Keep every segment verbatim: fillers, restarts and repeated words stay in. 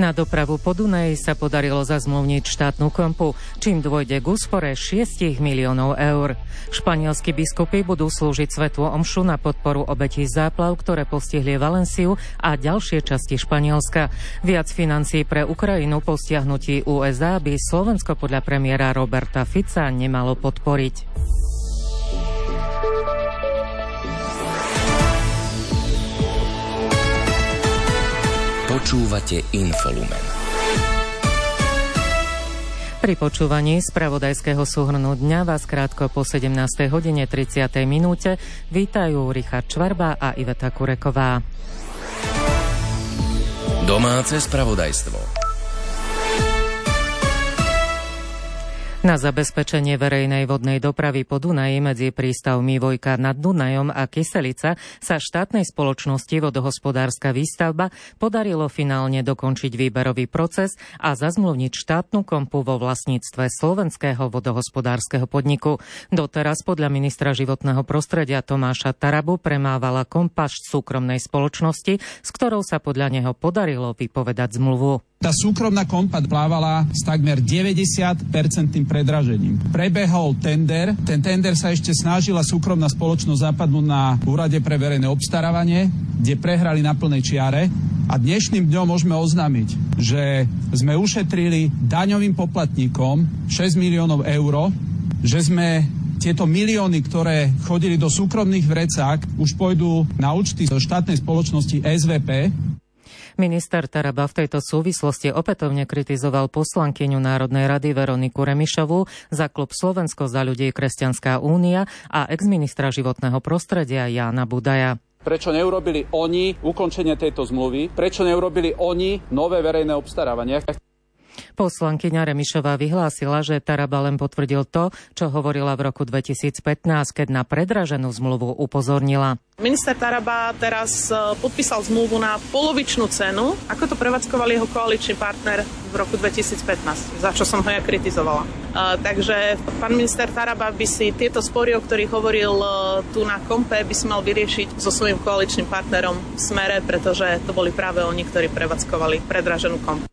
Na dopravu po Dunaji sa podarilo zazmluvniť štátnu kompu, čím dôjde k úspore šesť miliónov eur. Španielski biskupy budú slúžiť svätú omšu na podporu obetí záplav, ktoré postihli Valenciu a ďalšie časti Španielska. Viac financií pre Ukrajinu po stiahnutí ú es á by Slovensko podľa premiéra Roberta Fica nemalo podporiť. Počúvate Infolumen. Pri počúvaní spravodajského súhrnu dňa vás krátko po sedemnástej hodine tridsiatej minúte vítajú Richard Čvarba a Iveta Kureková. Domáce spravodajstvo. Na zabezpečenie verejnej vodnej dopravy po Dunaji medzi prístavmi Vojka nad Dunajom a Kyselica sa štátnej spoločnosti Vodohospodárska výstavba podarilo finálne dokončiť výberový proces a zazmluvniť štátnu kompu vo vlastníctve Slovenského vodohospodárskeho podniku. Doteraz podľa ministra životného prostredia Tomáša Tarabu premávala kompa súkromnej spoločnosti, s ktorou sa podľa neho podarilo vypovedať zmluvu. Tá súkromná kompa plávala s takmer deväťdesiat percent predražením. Prebehol tender, ten tender sa ešte snažila súkromná spoločnosť zapadnúť na Úrade pre verejné obstarávanie, kde prehrali na plnej čiare a dnešným dňom môžeme oznámiť, že sme ušetrili daňovým poplatníkom šesť miliónov eur, že sme tieto milióny, ktoré chodili do súkromných vrecák, už pôjdu na účty štátnej spoločnosti es vé pé. Minister Taraba v tejto súvislosti opätovne kritizoval poslankyňu Národnej rady Veroniku Remišovú za klub Slovensko za ľudí Kresťanská únia a exministra životného prostredia Jána Budaja. Prečo neurobili oni ukončenie tejto zmluvy? Prečo neurobili oni nové verejné obstarávanie? Poslankyňa Remišová vyhlásila, že Taraba len potvrdil to, čo hovorila v roku dvetisícpätnásť, keď na predraženú zmluvu upozornila. Minister Taraba teraz podpísal zmluvu na polovičnú cenu, ako to prevádzkoval jeho koaličný partner v roku dvetisícpätnásť, za čo som ho ja kritizovala. Uh, takže pán minister Taraba by si tieto spory, o ktorých hovoril uh, tu na kompe, by si mal vyriešiť so svojím koaličným partnerom v Smere, pretože to boli práve oni, ktorí prevádzkovali predraženú kompu.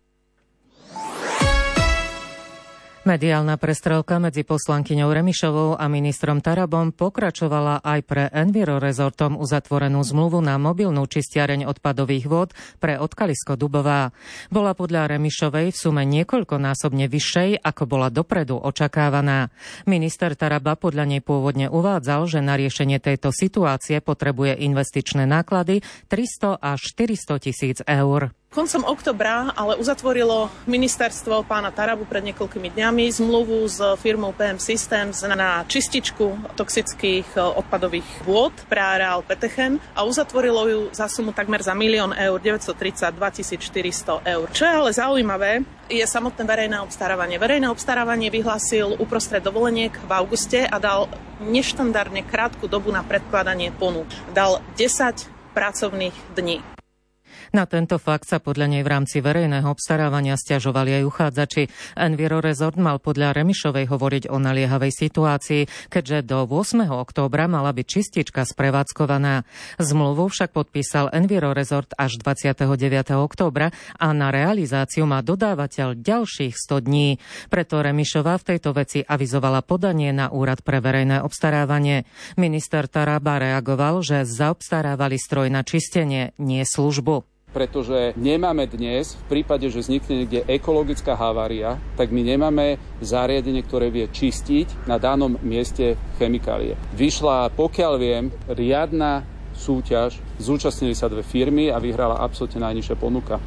Mediálna prestrelka medzi poslankyňou Remišovou a ministrom Tarabom pokračovala aj pre Enviro Resortom uzatvorenú zmluvu na mobilnú čistiareň odpadových vôd pre odkalisko Dubová. Bola podľa Remišovej v sume niekoľkonásobne vyššej, ako bola dopredu očakávaná. Minister Taraba podľa nej pôvodne uvádzal, že na riešenie tejto situácie potrebuje investičné náklady tristo až štyristo tisíc eur. Koncom oktobra ale uzatvorilo ministerstvo pána Tarabu pred niekoľkými dňami zmluvu s firmou pé em Systems na čističku toxických odpadových vôd pre areál Petechen a uzatvorilo ju za sumu takmer za milión eur, deväťstotridsaťdva tisíc štyristo eur. Čo je ale zaujímavé, je samotné verejné obstarávanie. Verejné obstarávanie vyhlásil uprostred dovoleniek v auguste a dal neštandardne krátku dobu na predkladanie ponúk. Dal desať pracovných dní. Na tento fakt sa podľa nej v rámci verejného obstarávania sťažovali aj uchádzači. Enviro Resort mal podľa Remišovej hovoriť o naliehavej situácii, keďže do ôsmeho októbra mala byť čistička sprevádzkovaná. Zmluvu však podpísal Enviro Resort až dvadsiateho deviateho októbra a na realizáciu má dodávateľ ďalších sto dní. Preto Remišová v tejto veci avizovala podanie na Úrad pre verejné obstarávanie. Minister Taraba reagoval, že zaobstarávali stroj na čistenie, nie službu. Pretože nemáme dnes, v prípade, že vznikne niekde ekologická havária, tak my nemáme zariadenie, ktoré vie čistiť na danom mieste chemikálie. Vyšla, pokiaľ viem, riadna súťaž, zúčastnili sa dve firmy a vyhrala absolútne najnižšia ponuka.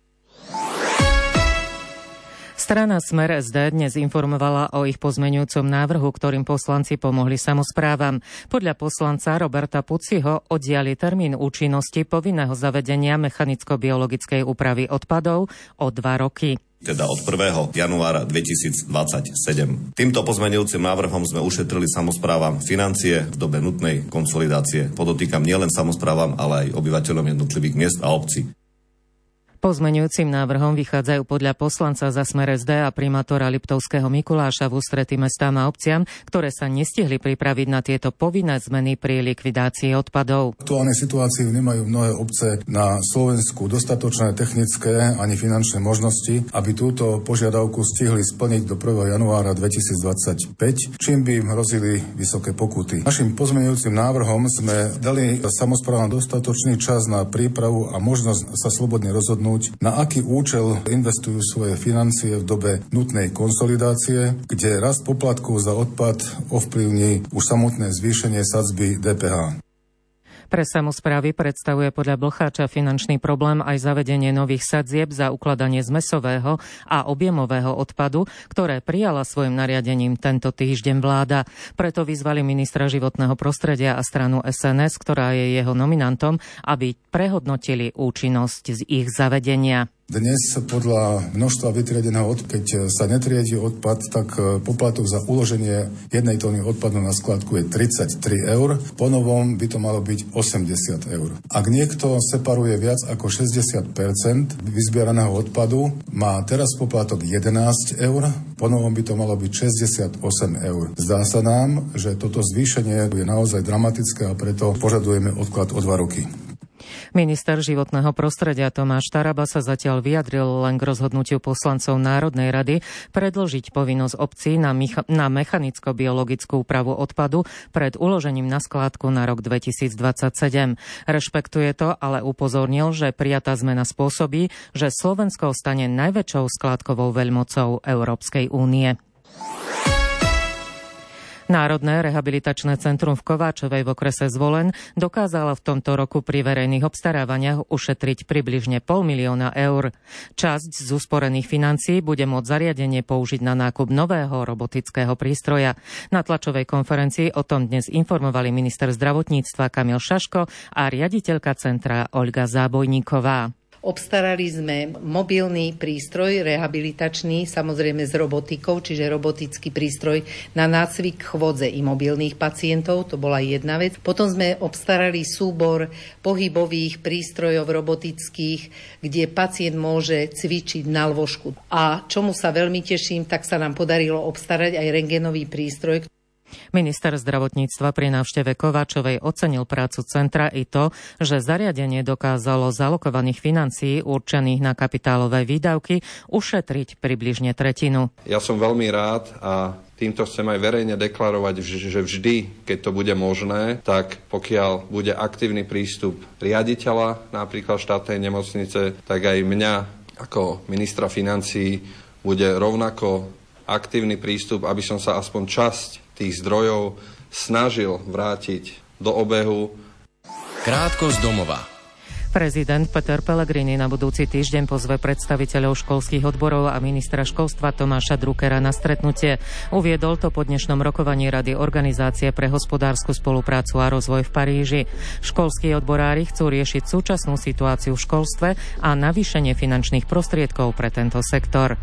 Strana Smer es dé dnes informovala o ich pozmeňujúcom návrhu, ktorým poslanci pomohli samosprávam. Podľa poslanca Roberta Puciho oddiali termín účinnosti povinného zavedenia mechanicko-biologickej úpravy odpadov o dva roky. Teda od prvého januára dvetisícdvadsaťsedem. Týmto pozmeňujúcim návrhom sme ušetrili samosprávam financie v dobe nutnej konsolidácie. Podotýkam nielen samosprávam, ale aj obyvateľom jednotlivých miest a obcí. Pozmeňujúcim návrhom vychádzajú podľa poslanca za Smer es dé a primátora Liptovského Mikuláša v ústrety mestám a obciam, ktoré sa nestihli pripraviť na tieto povinné zmeny pri likvidácii odpadov. V aktuálnej situácii nemajú mnohé obce na Slovensku dostatočné technické ani finančné možnosti, aby túto požiadavku stihli splniť do prvého januára dvetisícdvadsaťpäť, čím by im hrozili vysoké pokuty. Našim pozmeňujúcim návrhom sme dali samosprávam dostatočný čas na prípravu a možnosť sa slobodne rozhodnúť, na aký účel investujú svoje financie v dobe nutnej konsolidácie, kde rast poplatkov za odpad ovplyvní už samotné zvýšenie sadzby dé pé há. Pre samosprávy predstavuje podľa Blcháča finančný problém aj zavedenie nových sadzieb za ukladanie zmesového a objemového odpadu, ktoré prijala svojim nariadením tento týždeň vláda. Preto vyzvali ministra životného prostredia a stranu es en es, ktorá je jeho nominantom, aby prehodnotili účinnosť z ich zavedenia. Dnes podľa množstva vytriedeného odpadu, keď sa netriedi odpad, tak poplatok za uloženie jednej tóny odpadu na skladku je tridsaťtri eur. Po novom by to malo byť osemdesiat eur. Ak niekto separuje viac ako šesťdesiat percent vyzbieraného odpadu, má teraz poplatok jedenásť eur, po novom by to malo byť šesťdesiatosem eur. Zdá sa nám, že toto zvýšenie je naozaj dramatické a preto požadujeme odklad o dva roky. Minister životného prostredia Tomáš Taraba sa zatiaľ vyjadril len k rozhodnutiu poslancov Národnej rady predĺžiť povinnosť obcí na, mecha- na mechanicko-biologickú úpravu odpadu pred uložením na skládku na rok dvetisícdvadsaťsedem. Rešpektuje to, ale upozornil, že prijatá zmena spôsobí, že Slovensko stane najväčšou skládkovou veľmocou Európskej únie. Národné rehabilitačné centrum v Kováčovej v okrese Zvolen dokázalo v tomto roku pri verejných obstarávaniach ušetriť približne pol milióna eur. Časť z usporených financií bude môcť zariadenie použiť na nákup nového robotického prístroja. Na tlačovej konferencii o tom dnes informovali minister zdravotníctva Kamil Šaško a riaditeľka centra Olga Zábojníková. Obstarali sme mobilný prístroj rehabilitačný, samozrejme s robotikou, čiže robotický prístroj na nácvik chôdze imobilných pacientov, to bola jedna vec. Potom sme obstarali súbor pohybových prístrojov robotických, kde pacient môže cvičiť na lôžku. A čomu sa veľmi teším, tak sa nám podarilo obstarať aj rentgenový prístroj. Minister zdravotníctva pri návšteve Kováčovej ocenil prácu centra i to, že zariadenie dokázalo z alokovaných financií určených na kapitálové výdavky ušetriť približne tretinu. Ja som veľmi rád a týmto chcem aj verejne deklarovať, že vždy, keď to bude možné, tak pokiaľ bude aktívny prístup riaditeľa napríklad štátnej nemocnice, tak aj mňa ako ministra financií bude rovnako aktívny prístup, aby som sa aspoň časť tých zdrojov snažil vrátiť do obehu. Krátko z domova. Prezident Peter Pellegrini na budúci týždeň pozve predstaviteľov školských odborov a ministra školstva Tomáša Druckera na stretnutie. Uviedol to po dnešnom rokovaní Rady Organizácie pre hospodársku spoluprácu a rozvoj v Paríži. Školskí odborári chcú riešiť súčasnú situáciu v školstve a navýšenie finančných prostriedkov pre tento sektor.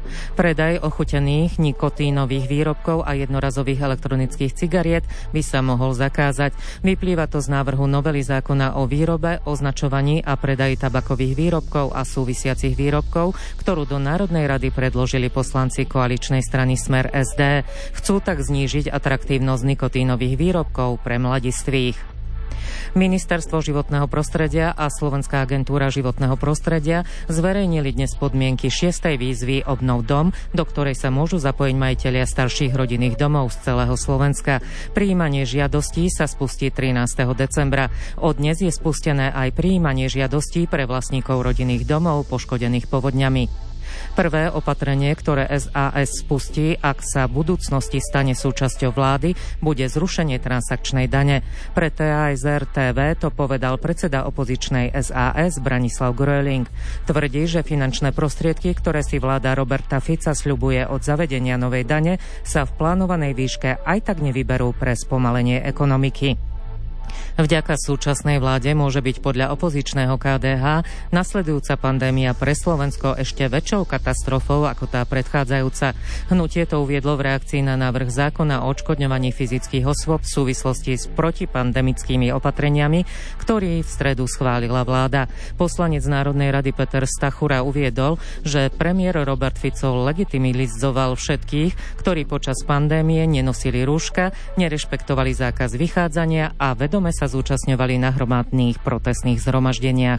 Predaj ochutených nikotínových výrobkov a jednorazových elektronických cigariet by sa mohol zakázať. Vyplýva to z návrhu novely zákona o výrobe, označovaní a predaji tabakových výrobkov a súvisiacich výrobkov, ktorú do Národnej rady predložili poslanci koaličnej strany Smer es dé. Chcú tak znížiť atraktívnosť nikotínových výrobkov pre mladistvých. Ministerstvo životného prostredia a Slovenská agentúra životného prostredia zverejnili dnes podmienky šiestej výzvy Obnov dom, do ktorej sa môžu zapojiť majitelia starších rodinných domov z celého Slovenska. Prijímanie žiadostí sa spustí trinásteho decembra. Od dnes je spustené aj prijímanie žiadostí pre vlastníkov rodinných domov poškodených povodňami. Prvé opatrenie, ktoré es a es spustí, ak sa v budúcnosti stane súčasťou vlády, bude zrušenie transakčnej dane. Pre té á es er té vé to povedal predseda opozičnej es a es Branislav Gröling. Tvrdí, že finančné prostriedky, ktoré si vláda Roberta Fica sľubuje od zavedenia novej dane, sa v plánovanej výške aj tak nevyberú pre spomalenie ekonomiky. Vďaka súčasnej vláde môže byť podľa opozičného ká dé há nasledujúca pandémia pre Slovensko ešte väčšou katastrofou ako tá predchádzajúca. Hnutie to uviedlo v reakcii na návrh zákona o odškodňovaní fyzických osôb v súvislosti s protipandemickými opatreniami, ktorý v stredu schválila vláda. Poslanec Národnej rady Peter Stachura uviedol, že premiér Robert Fico legitimizoval všetkých, ktorí počas pandémie nenosili rúška, nerešpektovali zákaz vychádzania a vedome sa zúčastňovali na hromadných protestných zhromaždeniach.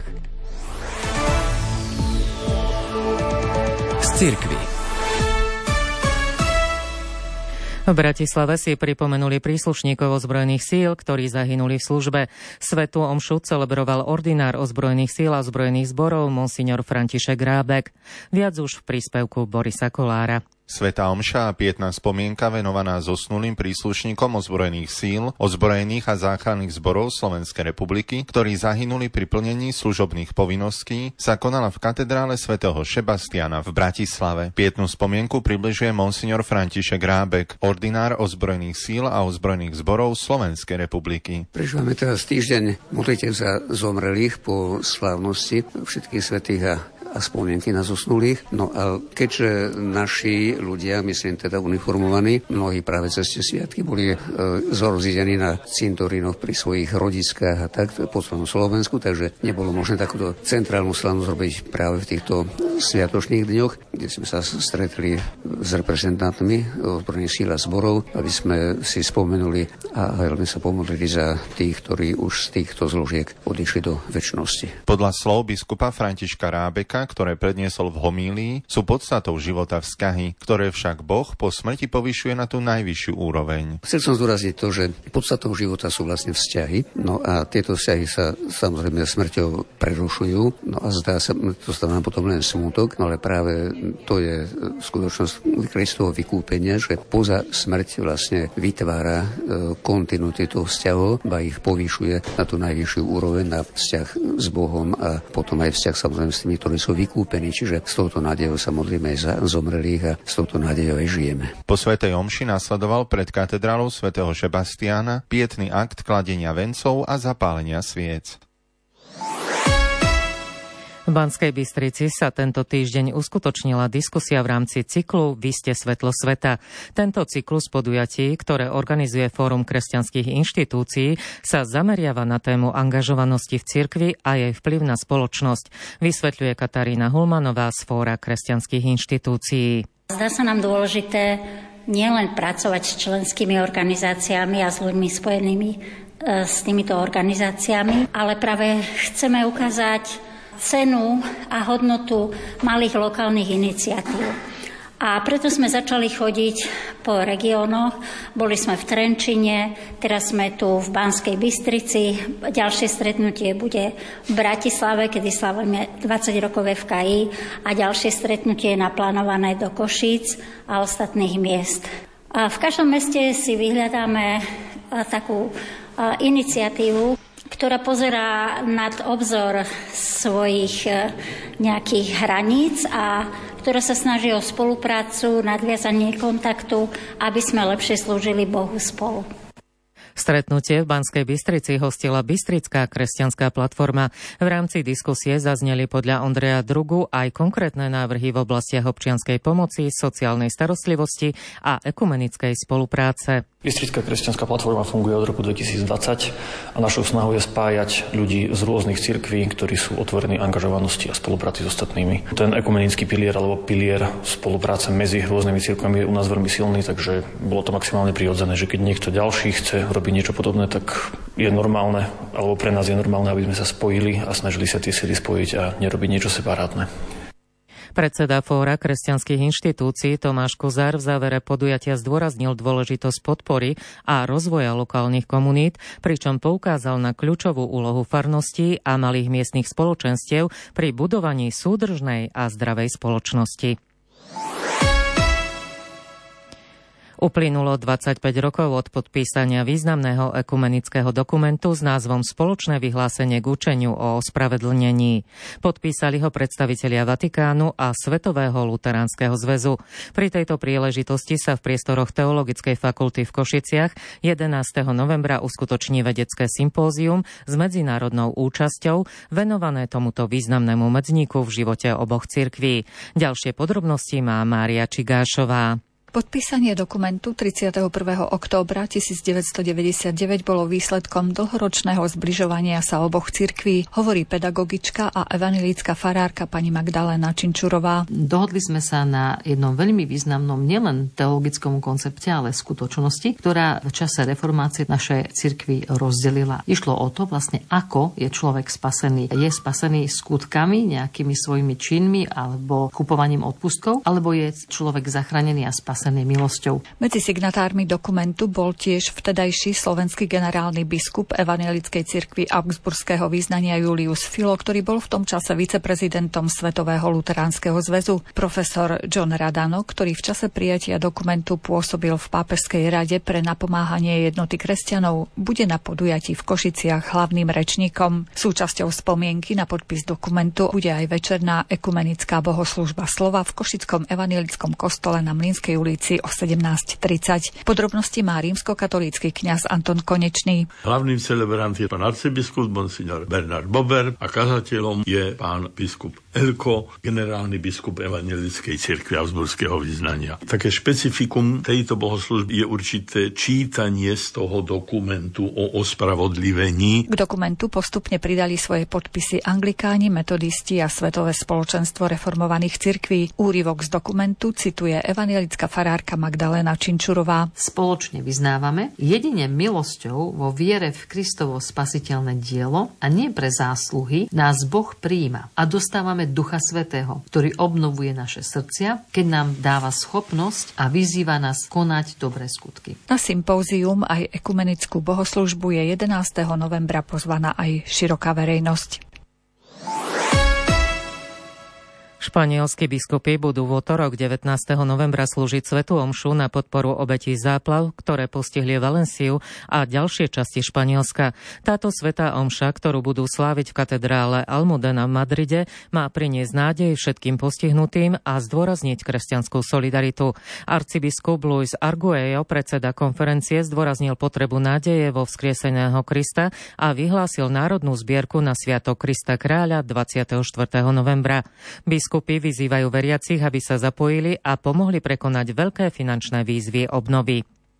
Z cirkvi. V Bratislave si pripomenuli príslušníkov ozbrojených síl, ktorí zahynuli v službe. Svätú omšu celebroval ordinár ozbrojených síl a ozbrojených zborov monsignor František Rábek. Viac už v príspevku Borisa Kolára. Svätá omša a pietná spomienka venovaná zosnulým príslušníkom ozbrojených síl, ozbrojených a záchranných zborov Slovenskej republiky, ktorí zahynuli pri plnení služobných povinností, sa konala v katedrále svätého Šebastiana v Bratislave. Pietnú spomienku približuje monsignor František Rábek, ordinár ozbrojených síl a ozbrojených zborov Slovenskej republiky. Prežívame teraz týždeň modlitev za zomrelých po slávnosti všetkých svätých a a spomienky na zosnulých. No a keďže naši ľudia, myslím teda uniformovaní, mnohí práve cez tie sviatky boli e, zorozidení na cintorínoch pri svojich rodiskách a tak po celom Slovensku, takže nebolo možné takúto centrálnu slávnosť robiť práve v týchto sviatočných dňoch, kde sme sa stretli s reprezentantmi ozbrojených síl a zborov, aby sme si spomenuli a veľmi sa pomodlili za tých, ktorí už z týchto zložiek odišli do večnosti. Podľa slov biskupa Františka Rábeka, ktoré predniesol v homílii, sú podstatou života vzťahy, ktoré však Boh po smrti povyšuje na tú najvyššiu úroveň. Chcel som zdôrazniť to, že podstatou života sú vlastne vzťahy, no a tieto vzťahy sa samozrejme smrťou prerušujú, no a zdá sa, to stáva potom len smútok, no ale práve to je skutočnosť Kristovo vykúpenia, že poza smrť vlastne vytvára kontinuitu vzťahov, ba ich povyšuje na tú najvyššiu úroveň, na vzťah s Bohom a potom aj vzťah samozrejme s tými, ktorí sú vykúpení, čiže s touto nádejou sa modlíme aj za zomrelých a s touto nádejou aj žijeme. Po svätej omši nasledoval pred katedrálou svätého Šebastiána pietný akt kladenia vencov a zapálenia sviec. V Banskej Bystrici sa tento týždeň uskutočnila diskusia v rámci cyklu Vy ste svetlo sveta. Tento cyklus podujatí, ktoré organizuje Fórum kresťanských inštitúcií, sa zameriava na tému angažovanosti v cirkvi a jej vplyv na spoločnosť, vysvetľuje Katarína Hulmanová z Fóra kresťanských inštitúcií. Zdá sa nám dôležité nielen pracovať s členskými organizáciami a s ľuďmi spojenými s týmito organizáciami, ale práve chceme ukázať cenu a hodnotu malých lokálnych iniciatív. A preto sme začali chodiť po regiónoch. Boli sme v Trenčine, teraz sme tu v Banskej Bystrici. Ďalšie stretnutie bude v Bratislave, kedy slavujeme dvadsať rokov ef ká í a ďalšie stretnutie je naplánované do Košíc a ostatných miest. A v každom meste si vyhľadáme takú iniciatívu, ktorá pozerá nad obzor svojich nejakých hraníc a ktorá sa snaží o spoluprácu, nadviazanie kontaktu, aby sme lepšie slúžili Bohu spolu. Stretnutie v Banskej Bystrici hostila Bystrická kresťanská platforma. V rámci diskusie zazneli podľa Ondreja Drugu aj konkrétne návrhy v oblastiach občianskej pomoci, sociálnej starostlivosti a ekumenickej spolupráce. Bystrická kresťanská platforma funguje od roku dvetisícdvadsať a našou snahou je spájať ľudí z rôznych cirkví, ktorí sú otvorení angažovanosti a spolupráci s ostatnými. Ten ekumenický pilier alebo pilier spolupráce medzi rôznymi cirkvami je u nás veľmi silný, takže bolo to maximálne prirodzené, že keď niekto ďalší chce robiť niečo podobné, tak je normálne, alebo pre nás je normálne, aby sme sa spojili a snažili sa tie sily spojiť a nerobiť niečo separátne. Predseda Fóra kresťanských inštitúcií Tomáš Kozár v závere podujatia zdôraznil dôležitosť podpory a rozvoja lokálnych komunít, pričom poukázal na kľúčovú úlohu farností a malých miestnych spoločenstiev pri budovaní súdržnej a zdravej spoločnosti. Uplynulo dvadsaťpäť rokov od podpísania významného ekumenického dokumentu s názvom Spoločné vyhlásenie k učeniu o ospravedlnení. Podpísali ho predstavitelia Vatikánu a Svetového luteránskeho zväzu. Pri tejto príležitosti sa v priestoroch Teologickej fakulty v Košiciach jedenásteho novembra uskutoční vedecké sympózium s medzinárodnou účasťou venované tomuto významnému medzníku v živote oboch cirkví. Ďalšie podrobnosti má Mária Čigášová. Podpísanie dokumentu tridsiateho prvého októbra tisícdeväťstodeväťdesiatdeväť bolo výsledkom dlhoročného zbližovania sa oboch cirkví, hovorí pedagogička a evanjelícka farárka pani Magdaléna Činčurová. Dohodli sme sa na jednom veľmi významnom nielen teologickom koncepte, ale skutočnosti, ktorá v čase reformácie naše cirkvi rozdelila. Išlo o to vlastne, ako je človek spasený. Je spasený skutkami, nejakými svojimi činmi alebo kupovaním odpustkov, alebo je človek zachránený a spasený milosťou. Medzi signatármi dokumentu bol tiež vtedajší slovenský generálny biskup evanjelickej cirkvi augsburského vyznania Julius Filo, ktorý bol v tom čase viceprezidentom Svetového luteránskeho zväzu. Profesor John Radano, ktorý v čase prijatia dokumentu pôsobil v pápežskej rade pre napomáhanie jednoty kresťanov, bude na podujatí v Košiciach hlavným rečníkom. Súčasťou spomienky na podpis dokumentu bude aj večerná ekumenická bohoslužba slova v košickom evanjelickom kostole na Mlynskej ulici o sedemnásť tridsať. Podrobnosti má rímskokatolícky kňaz Anton Konečný. Hlavným celebrant je pán arcibiskup monsignor Bernard Bober a kazateľom je pán biskup Elko, generálny biskup evanjelickej cirkvi augsburského vyznania. Také špecifikum tejto bohoslužby je určité čítanie z toho dokumentu o ospravodlivení. K dokumentu postupne pridali svoje podpisy anglikáni, metodisti a Svetové spoločenstvo reformovaných cirkví. Úryvok z dokumentu cituje evanjelická farárka Magdaléna Činčurová. Spoločne vyznávame, jedine milosťou vo viere v Kristovo spasiteľné dielo a nie pre zásluhy nás Boh prijíma a dostávame Ducha Svätého, ktorý obnovuje naše srdcia, keď nám dáva schopnosť a vyzýva nás konať dobré skutky. Na sympózium aj ekumenickú bohoslužbu je jedenásteho novembra pozvaná aj široká verejnosť. Španielskí biskupy budú v utorok devätnásteho novembra slúžiť svätú omšu na podporu obetí záplav, ktoré postihli Valenciu a ďalšie časti Španielska. Táto svätá omša, ktorú budú sláviť v katedrále Almudena v Madride, má priniesť nádej všetkým postihnutým a zdôrazniť kresťanskú solidaritu. Arcibiskup Luis Arguello, predseda konferencie, zdôraznil potrebu nádeje vo vzkrieseného Krista a vyhlásil národnú zbierku na sviatok Krista kráľa dvadsiateho štvrtého novembra. Biskup Biskupy vyzývajú veriacich, aby sa zapojili a pomohli prekonať veľké finančné výzvy obnovy.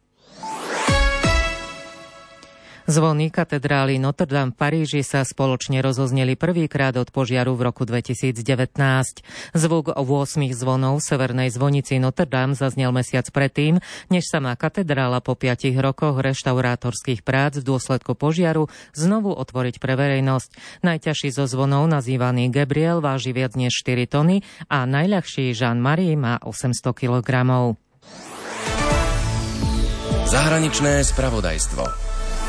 Zvony katedrály Notre Dame v Paríži sa spoločne rozozneli prvýkrát od požiaru v roku dvetisícdevätnásť. Zvuk ôsmich zvonov v severnej zvonici Notre Dame zaznel mesiac predtým, než sa má katedrála po piatich rokoch reštaurátorských prác v dôsledku požiaru znovu otvoriť pre verejnosť. Najťažší zo zvonov, nazývaný Gabriel, váži viac než štyri tony a najľahší Jean-Marie má osemsto kilogramov. Zahraničné spravodajstvo.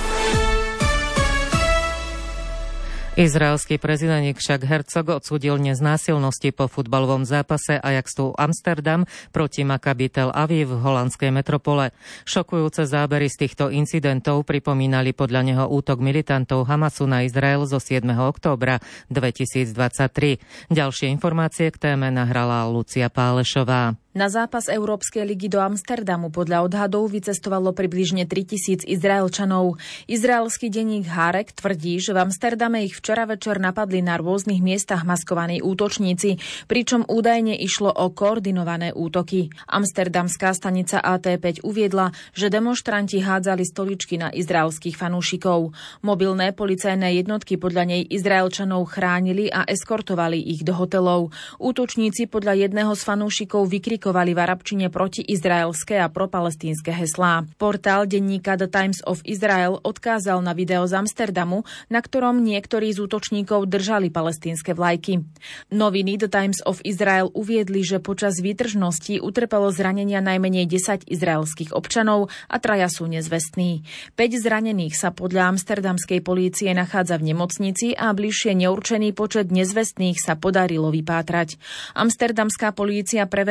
Izraelský prezident Yitzhak Herzog odsúdil neznásilnosti po futbalovom zápase Ajaxu Amsterdam proti Maccabi Tel Aviv v holandskej metropole. Šokujúce zábery z týchto incidentov pripomínali podľa neho útok militantov Hamasu na Izrael zo siedmeho októbra dvetisícdvadsaťtri. Ďalšie informácie k téme nahrala Lucia Pálešová. Na zápas Európskej ligy do Amsterdamu podľa odhadov vycestovalo približne tritisíc Izraelčanov. Izraelský denník Hárek tvrdí, že v Amsterdame ich včera večer napadli na rôznych miestach maskovaní útočníci, pričom údajne išlo o koordinované útoky. Amsterdamská stanica á té päť uviedla, že demonštranti hádzali stoličky na izraelských fanúšikov. Mobilné policajné jednotky podľa nej Izraelčanov chránili a eskortovali ich do hotelov. Útočníci podľa jedného z fanúšikov vykrikovali v arabčine protiizraelské a propalestínske heslá. Portál denníka The Times of Israel odkázal na video z Amsterdamu, na ktorom niektorí z útočníkov držali palestínske vlajky. Noviny The Times of Israel uviedli, že počas výtržnosti utrpelo zranenia najmenej desať izraelských občanov a traja sú nezvestní. päť zranených sa podľa amsterdamskej polície nachádza v nemocnici a bližšie neurčený počet nezvestných sa podarilo vypátrať. Amsterdamská polícia preveruje aj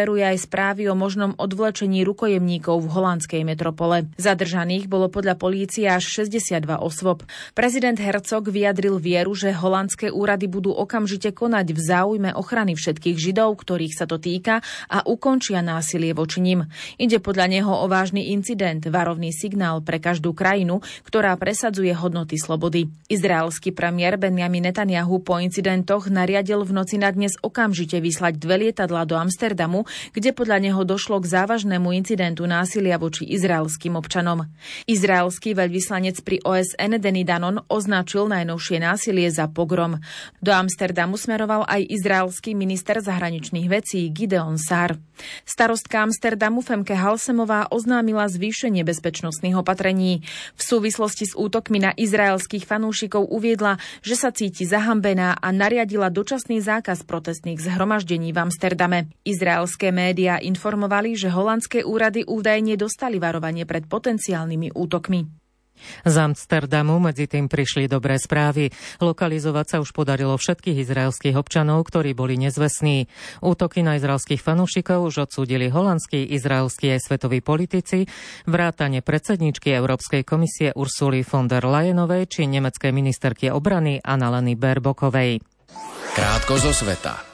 správy o možnom odvlečení rukojemníkov v holandskej metropole. Zadržaných bolo podľa polície až šesťdesiatdva osôb. Prezident Herzog vyjadril vieru, že holandské úrady budú okamžite konať v záujme ochrany všetkých Židov, ktorých sa to týka, a ukončia násilie voči nim. Ide podľa neho o vážny incident, varovný signál pre každú krajinu, ktorá presadzuje hodnoty slobody. Izraelský premiér Benjamin Netanjahu po incidentoch nariadil v noci na dnes okamžite vyslať dve lietadlá do Amsterdamu, kde podľa neho došlo k závažnému incidentu násilia voči izraelským občanom. Izraelský veľvyslanec pri ó es en Danny Danon označil najnovšie násilie za pogrom. Do Amsterdamu smeroval aj izraelský minister zahraničných vecí Gideon Sa'ar. Starostka Amsterdamu Femke Halsemová oznámila zvýšenie bezpečnostných opatrení. V súvislosti s útokmi na izraelských fanúšikov uviedla, že sa cíti zahambená a nariadila dočasný zákaz protestných zhromaždení v Amsterdame. Izraelské médiá informovali, že holandské úrady údajne dostali varovanie pred potenciálnymi útokmi. Z Amsterdamu medzi tým prišli dobré správy. Lokalizovať sa už podarilo všetkých izraelských občanov, ktorí boli nezvestní. Útoky na izraelských fanúšikov už odsúdili holandskí, izraelskí aj svetoví politici, vrátane predsedničky Európskej komisie Ursuly von der Leyenovej či nemeckej ministerky obrany Annaleny Baerbockovej. Krátko zo sveta.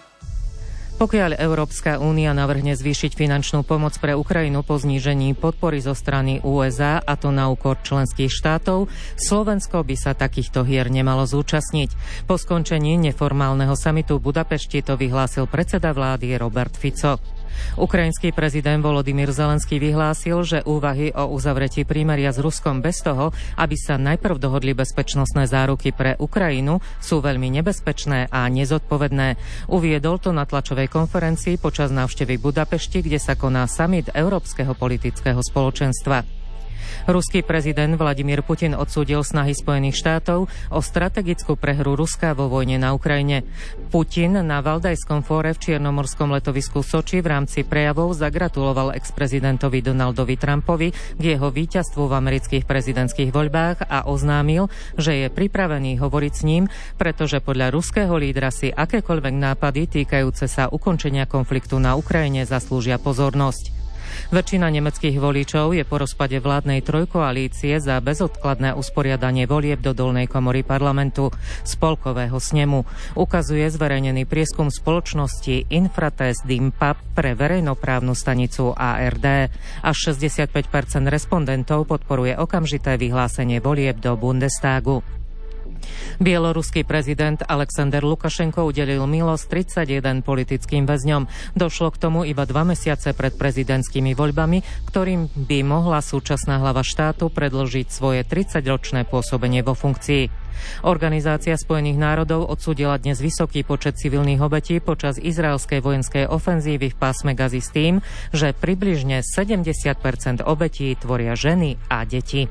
Pokiaľ Európska únia navrhne zvýšiť finančnú pomoc pre Ukrajinu po znížení podpory zo strany ú es á, a to na úkor členských štátov, Slovensko by sa takýchto hier nemalo zúčastniť. Po skončení neformálneho samitu v Budapešti to vyhlásil predseda vlády Robert Fico. Ukrajinský prezident Volodymyr Zelenský vyhlásil, že úvahy o uzavretí prímeria s Ruskom bez toho, aby sa najprv dohodli bezpečnostné záruky pre Ukrajinu, sú veľmi nebezpečné a nezodpovedné. Uviedol to na tlačovej konferencii počas návštevy Budapešti, kde sa koná samit Európskeho politického spoločenstva. Ruský prezident Vladimír Putin odsúdil snahy Spojených štátov o strategickú prehru Ruska vo vojne na Ukrajine. Putin na Valdajskom fóre v čiernomorskom letovisku Soči v rámci prejavov zagratuloval ex-prezidentovi Donaldovi Trumpovi k jeho víťazstvu v amerických prezidentských voľbách a oznámil, že je pripravený hovoriť s ním, pretože podľa ruského lídra si akékoľvek nápady týkajúce sa ukončenia konfliktu na Ukrajine zaslúžia pozornosť. Väčšina nemeckých voličov je po rozpade vládnej trojkoalície za bezodkladné usporiadanie volieb do dolnej komory parlamentu spolkového snemu. Ukazuje zverejnený prieskum spoločnosti Infratest Dimpa pre verejnoprávnu stanicu á er dé. Až šesťdesiatpäť percent respondentov podporuje okamžité vyhlásenie volieb do Bundestagu. Bieloruský prezident Alexander Lukašenko udelil milosť tridsaťjeden politickým väzňom. Došlo k tomu iba dva mesiace pred prezidentskými voľbami, ktorým by mohla súčasná hlava štátu predĺžiť svoje tridsaťročné pôsobenie vo funkcii. Organizácia Spojených národov odsúdila dnes vysoký počet civilných obetí počas izraelskej vojenskej ofenzívy v pásme Gazy s tým, že približne sedemdesiat percent obetí tvoria ženy a deti.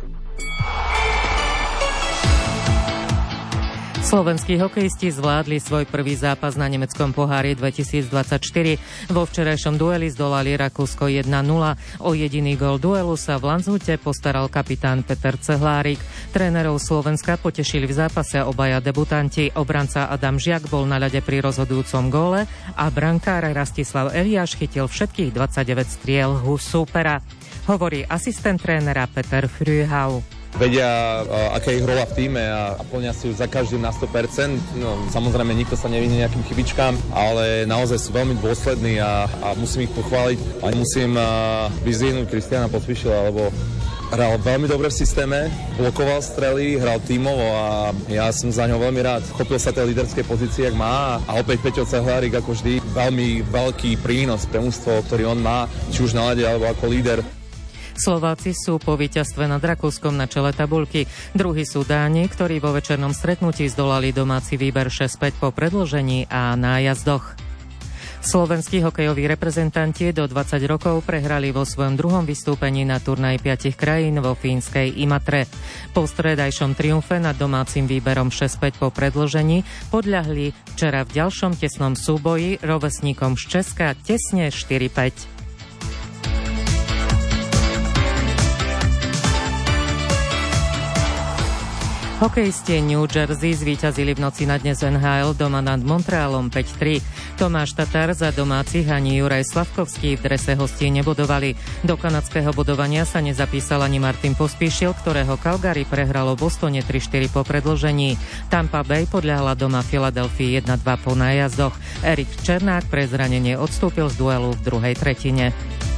Slovenskí hokejisti zvládli svoj prvý zápas na nemeckom pohári dvetisícdvadsaťštyri. Vo včerajšom dueli zdolali Rakúsko jedna nula. O jediný gól duelu sa v Landshute postaral kapitán Peter Cehlárik. Trénerov Slovenska potešili v zápase obaja debutanti. Obranca Adam Žiak bol na ľade pri rozhodujúcom góle a brankár Rastislav Eliáš chytil všetkých dvadsaťdeväť striel súpera. Hovorí asistent trénera Peter Frühau. Vedia, aká je ich rola v tíme a, a plnia si ju za každým na sto percent. No, samozrejme, nikto sa nevyhne nejakým chybičkám, ale naozaj sú veľmi dôslední a, a musím ich pochváliť. A musím uh, vyzvihnúť Kristiana Pospíšila, lebo hral veľmi dobre v systéme, blokoval strely, hral tímovo a ja som za ňou veľmi rád. Chopil sa tej líderskej pozície, jak má, a opäť Peťo Cehlárik, ako vždy, veľmi veľký prínos pre mužstvo, ktorý on má, či už na ľade alebo ako líder. Slováci sú po víťazstve nad Rakúskom na čele tabuľky. Druhí sú Dáni, ktorí vo večernom stretnutí zdolali domáci výber šesť päť po predĺžení a nájazdoch. Slovenskí hokejoví reprezentanti do dvadsať rokov prehrali vo svojom druhom vystúpení na turnaji piatich krajín vo fínskej Imatre. Po stredajšom triumfe nad domácim výberom šesť päť po predĺžení podľahli včera v ďalšom tesnom súboji rovesníkom z Česka tesne štyri päť. Hokejisti New Jersey zvíťazili v noci na dnes en há el doma nad Montrealom päť tri. Tomáš Tatar za domácich ani Juraj Slavkovský v drese hostí nebodovali. Do kanadského bodovania sa nezapísal ani Martin Pospíšil, ktorého Calgary prehralo Bostone tri štyri po predĺžení. Tampa Bay podľahla doma Filadelfii jedna dva po nájazdoch. Erik Černák pre zranenie odstúpil z duelu v druhej tretine.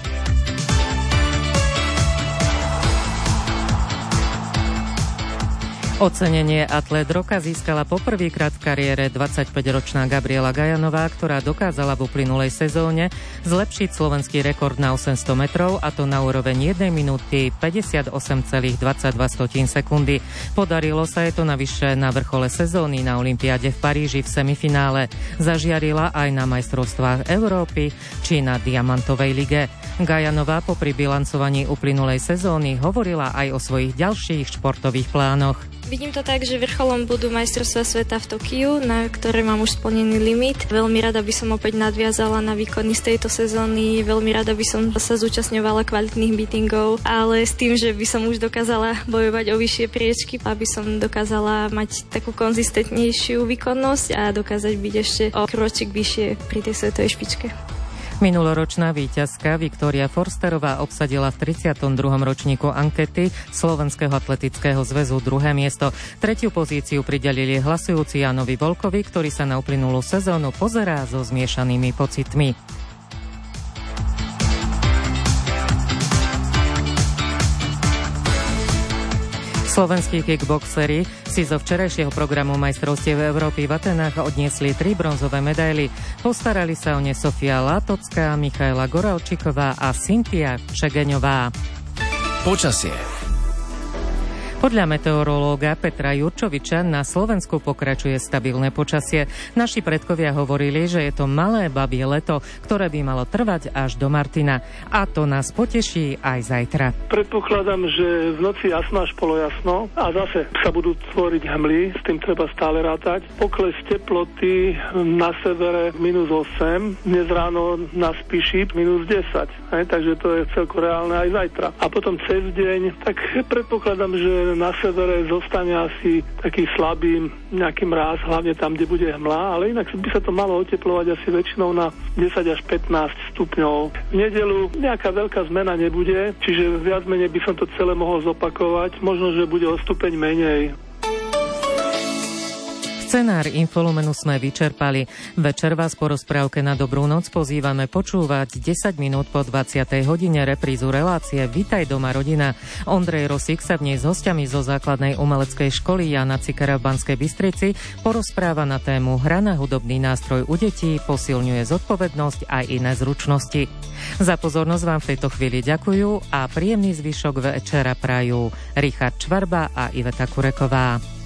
Ocenenie Atlét roka získala poprvýkrát v kariére dvadsaťpäťročná Gabriela Gajanová, ktorá dokázala v uplynulej sezóne zlepšiť slovenský rekord na osemsto metrov, a to na úroveň jednej minúty päťdesiatosem celá dvadsaťdva sekundy. Podarilo sa jej to navyše na vrchole sezóny na olympiáde v Paríži v semifinále. Zažiarila aj na majstrovstvách Európy či na Diamantovej lige. Gajanová popri bilancovaní uplynulej sezóny hovorila aj o svojich ďalších športových plánoch. Vidím to tak, že vrcholom budú majstrovstvá sveta v Tokiu, na ktoré mám už splnený limit. Veľmi rada by som opäť nadviazala na výkony z tejto sezóny, veľmi rada by som sa zúčastňovala kvalitných meetingov, ale s tým, že by som už dokázala bojovať o vyššie priečky, aby som dokázala mať takú konzistentnejšiu výkonnosť a dokázať byť ešte o kročík vyššie pri tej svetovej špičke. Minuloročná víťazka Viktória Forsterová obsadila v tridsiatom druhom ročníku ankety Slovenského atletického zväzu druhé miesto. Tretiu pozíciu pridelili hlasujúci Jánovi Volkovi, ktorý sa na uplynulú sezónu pozerá so zmiešanými pocitmi. Slovenskí kickboxeri si zo včerajšieho programu majstrovstiev Európy v Atenách odniesli tri bronzové medaily. Postarali sa o ne Sofia Látocká, Michaela Goralčiková a Cynthia Čegeňová. Počasie. Podľa meteorológa Petra Jurčoviča na Slovensku pokračuje stabilné počasie. Naši predkovia hovorili, že je to malé babie leto, ktoré by malo trvať až do Martina. A to nás poteší aj zajtra. Predpokladám, že v noci jasno až polojasno a zase sa budú tvoriť hmly, s tým treba stále rátať. Pokles teploty na severe minus osem, dnes ráno na Spiši minus desať. Hej, takže to je celko reálne aj zajtra. A potom cez deň, tak predpokladám, že na severe zostane asi taký slabý nejaký mráz, hlavne tam, kde bude hmla, ale inak by sa to malo oteplovať asi väčšinou na desať až pätnásť stupňov. V nedeľu nejaká veľká zmena nebude, čiže viac menej by som to celé mohol zopakovať, možno, že bude o stupeň menej. Scenár Infolumenu sme vyčerpali. Večer vás po rozprávke na Dobrú noc pozývame počúvať desať minút po dvadsiatej hodine reprízu relácie Vitaj doma rodina. Ondrej Rosík sa v nej s hostiami zo základnej umeleckej školy Jana Cikara v Banskej Bystrici porozpráva na tému Hra na hudobný nástroj u detí posilňuje zodpovednosť aj iné zručnosti. Za pozornosť vám v tejto chvíli ďakujú a príjemný zvyšok večera prajú Richard Čvarba a Iveta Kureková.